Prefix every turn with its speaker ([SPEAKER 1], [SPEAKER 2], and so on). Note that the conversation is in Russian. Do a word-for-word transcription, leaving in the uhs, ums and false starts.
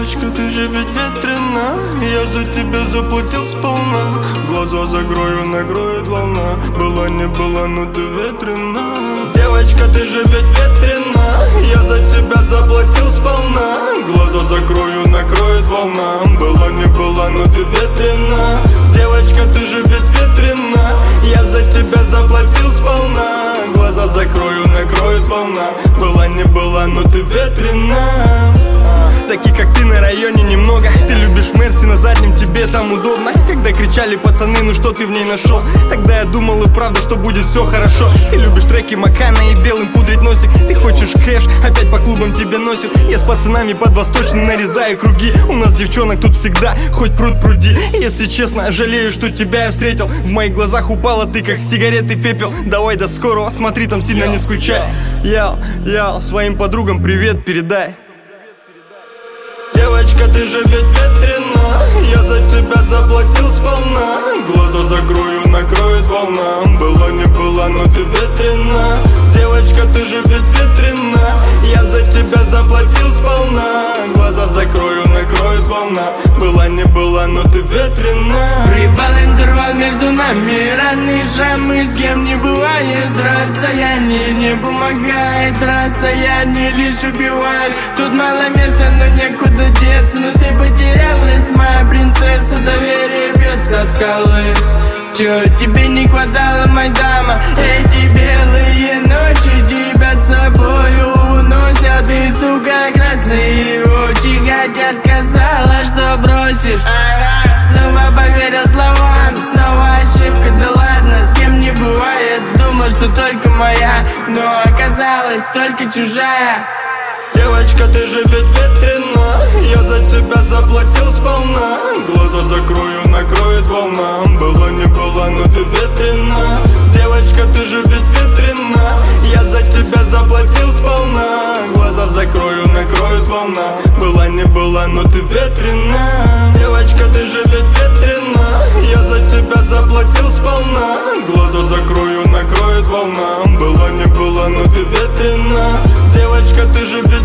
[SPEAKER 1] Девочка, ты же ведь ветрена, я за тебя заплатил сполна. Глаза закрою, накроет волна. Была не была, но ты ветрена. Девочка, ты же ведь ветрена, я за тебя заплатил сполна. Глаза закрою, накроет волна. Была не была, но ты ветрена. Девочка, ты же ведь ветрена, я за тебя заплатил сполна. Глаза закрою, накроет волна. Была не была, но ты ветрена. Таких как ты на районе немного. Ты любишь в Мерси, на заднем тебе там удобно. Когда кричали пацаны, ну что ты в ней нашел? Тогда я думал и правда, что будет все хорошо. Ты любишь треки Макана и белым пудрить носик. Ты хочешь кэш, опять по клубам тебя носит. Я с пацанами под восточный нарезаю круги. У нас девчонок тут всегда, хоть пруд пруди. Если честно, жалею, что тебя я встретил. В моих глазах упала ты, как с сигареты пепел. Давай до скорого, смотри, там сильно не скучай. Я, я своим подругам привет передай. Девочка, ты же ведь ветрена, я за тебя заплатил сполна. Глаза закрою, накроет волна. Была не была, но ты ветрена. Девочка, ты же ведь ветрена, я за тебя заплатил сполна. Глаза закрою, накроет волна. Была не была, но ты ветрена.
[SPEAKER 2] Прибал интервал между нами, раны шрамы, с кем не бывает. Расстояние не помогает, расстояние лишь убивает. Тут мало места, но некуда деться. Но ты потерялась, моя принцесса. Доверие бьется об скалы. Чё тебе не хватало, моя дама? Эти белые ночи тебя с собою уносят. И, сука, красные очи, хотя сказала, что бросишь. Снова поверил словам, снова ошибка, да ладно, с кем не бывает. Думал, что только моя, но оказалась только чужая.
[SPEAKER 1] Девочка, ты же ведь ветрена, я за тебя заплатил сполна. Глаза закрою, накроет волна. Была не была, но ты ветрена. Девочка, ты же ведь ветрена, я за тебя заплатил сполна. Глаза закрою, накроет волна. Была не была, но ты ветрена. Девочка, ты же ведь ветрена, я за тебя заплатил сполна. Глаза закрою, накроет волна. Была не была, но ты ветрена. Девочка, ты же ветрена.